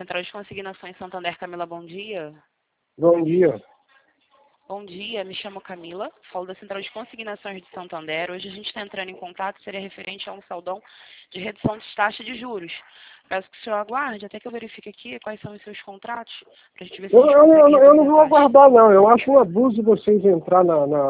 Central de Consignações Santander, Camila, bom dia. Bom dia. Bom dia, me chamo Camila, falo da Central de Consignações de Santander. Hoje a gente está entrando em contato, seria referente a um saldão de redução de taxa de juros. Peço que o senhor aguarde até que eu verifique aqui quais são os seus contratos, para a gente ver se a gente consegue Eu não reduzir vou a taxa. aguardar, não. Eu acho um abuso vocês entrar na